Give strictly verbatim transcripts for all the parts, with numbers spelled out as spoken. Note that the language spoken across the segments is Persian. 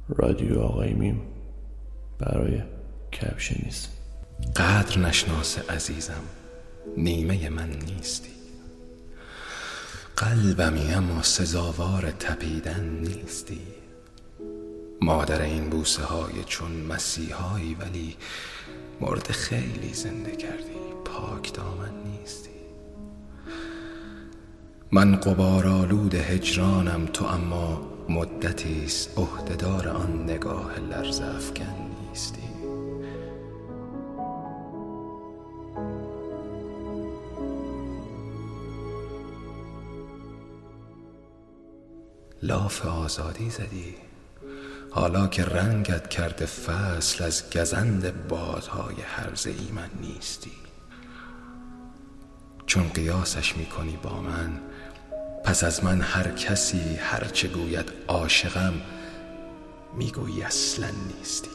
رادیو آقای میم برای کپشنیست. قدر نشناس عزیزم، نیمه من نیستی. قلبمی اما سزاوار تپیدن نیستی. مادر این بوسه های چون مسیحایی، ولی مرد خیلی زنده کردی، پاک دامن نیستی. من غبارآلود هجرانم، تو اما مدتیست عهده‌دار آن نگاه لرزه افکن نیستی. لاف آزادی زدی، حالا که رنگت کرده فصل، از گزند بادهای هرزه ای من نیستی. چون قیاسش میکنی با من، پس از من هر کسی هرچه گوید عاشقم، میگویی اصلا نیستی.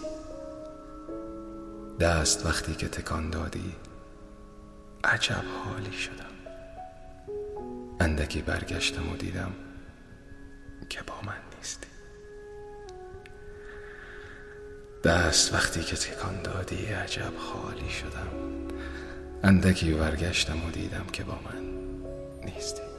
دست وقتی که تکان دادی عجب حالی شدم. اندکی برگشتم و دیدم که با من نیستی. دست وقتی که تکان دادی عجب حالی شدم. اندکی برگشتم و دیدم که با من نیستی.